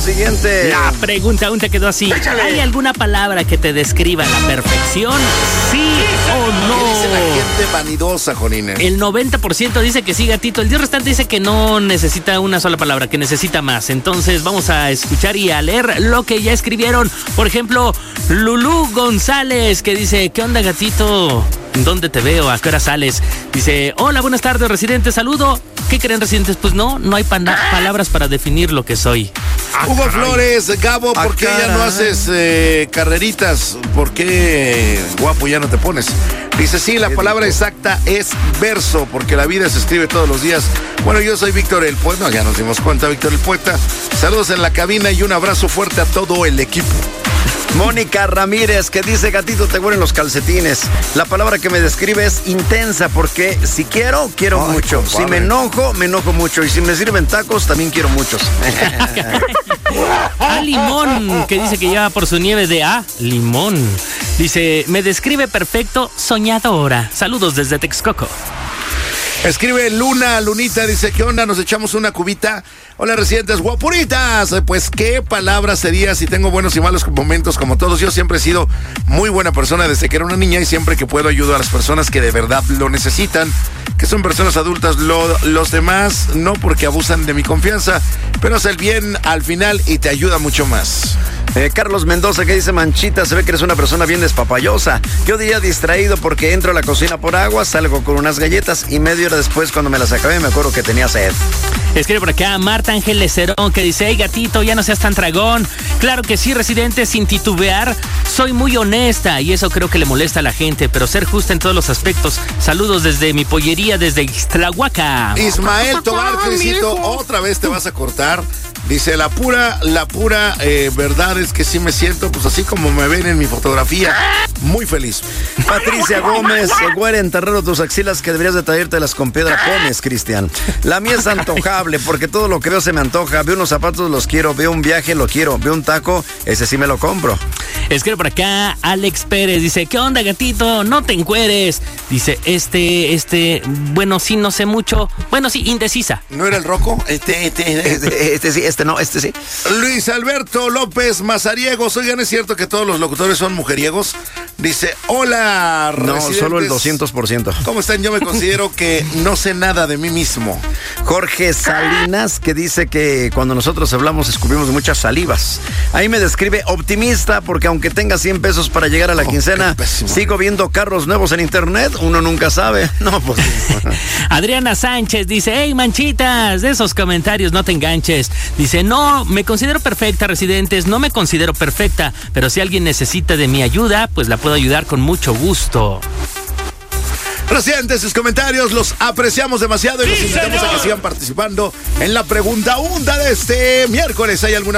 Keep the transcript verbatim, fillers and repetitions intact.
siguiente. La pregunta aún te quedó así. Échale. ¿Hay alguna palabra que te describa a la perfección? ¿Sí o no? ¿Qué dice la gente vanidosa, Jonines? El noventa por ciento dice que sí, gatito. El diez restante dice que no necesita una sola palabra, que necesita más. Entonces vamos a escuchar y a leer lo que ya escribieron. Por ejemplo, Lulú González, que dice: ¿qué onda, gatito? ¿Dónde te veo? ¿A qué hora sales? Dice: hola, buenas tardes, residentes, saludo. ¿Qué creen, residentes? Pues no, no hay pana- palabras para definir lo que soy. Hugo Flores, Gabo, ¿por Ah, qué ya no caray. haces eh, carreritas? ¿Por qué, guapo, ya no te pones? Dice: sí, la palabra exacta es verso, porque la vida se escribe todos los días. Bueno, yo soy Víctor el Poeta, no, ya nos dimos cuenta, Víctor el Poeta. Saludos en la cabina y un abrazo fuerte a todo el equipo. Mónica Ramírez, que dice: gatito, te huelen los calcetines. La palabra que me describe es intensa, porque si quiero, quiero Ay, mucho. compadre. Si me enojo, me enojo mucho. Y si me sirven tacos, también quiero muchos. A Limón, que dice que lleva por su nieve de A, Limón. Dice: me describe perfecto, soñadora. Saludos desde Texcoco. Escribe Luna, Lunita, dice: ¿qué onda? ¿Nos echamos una cubita? Hola, residentes guapuritas. Pues, ¿qué palabra sería si tengo buenos y malos momentos como todos? Yo siempre he sido muy buena persona desde que era una niña y siempre que puedo ayudo a las personas que de verdad lo necesitan, que son personas adultas. Lo, los demás no, porque abusan de mi confianza, pero hace el bien al final y te ayuda mucho más. Eh, Carlos Mendoza, que dice: Manchita, se ve que eres una persona bien despapallosa. Yo diría distraído, porque entro a la cocina por agua, salgo con unas galletas y media hora después, cuando me las acabé, me acuerdo que tenía sed. Escribe por acá Marta Ángeles Cerón, que dice: hey, gatito, ya no seas tan tragón. Claro que sí, residente, sin titubear. Soy muy honesta y eso creo que le molesta a la gente, pero ser justa en todos los aspectos. Saludos desde mi pollería, desde Ixtlahuaca. Ismael Tobar, Crisito, otra vez te vas a cortar. Dice: la pura, la pura eh, verdad es que sí me siento, pues así como me ven en mi fotografía, muy feliz. Patricia Gómez, güera, enterrado tus axilas, que deberías de traértelas con piedra pones, Cristian. La mía es antojable, porque todo lo que veo se me antoja. Veo unos zapatos, los quiero. Veo un viaje, lo quiero. Veo un taco, ese sí me lo compro. Escribe por acá Alex Pérez, dice: ¿qué onda, gatito? No te encueres. Dice: este, este, bueno, sí, no sé mucho. Bueno, sí, indecisa. ¿No era el Rocco? Este, este, Este, este sí, este no, este sí. Luis Alberto López Mazariegos. Oigan, ¿es cierto que todos los locutores son mujeriegos? Dice: hola, No, residentes. solo el doscientos por ciento. ¿Cómo están? Yo me considero que no sé nada de mí mismo. Jorge Salinas, que dice que cuando nosotros hablamos escupimos muchas salivas. Ahí me describe optimista, porque aunque tenga cien pesos para llegar a la Oh, quincena, qué pésimo. sigo viendo carros nuevos en internet. Uno nunca sabe. No, pues. Adriana Sánchez dice: hey, manchitas, de esos comentarios no te enganches. Dice: no, me considero perfecta, residentes, no me considero perfecta, pero si alguien necesita de mi ayuda, pues la puedo ayudar con mucho gusto. Residentes, sus comentarios los apreciamos demasiado y los ¡Sí, invitamos señor! a que sigan participando en la pregunta hunda de este miércoles. ¿Hay alguna